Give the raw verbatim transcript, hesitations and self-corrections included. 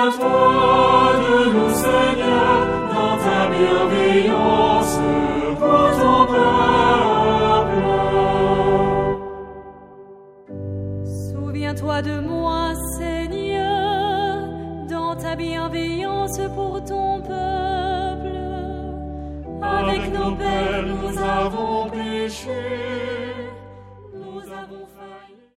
Souviens-toi de nous, Seigneur, dans ta bienveillance pour ton peuple. Souviens-toi de moi, Seigneur, dans ta bienveillance pour ton peuple. Avec nos pères, nous avons péché.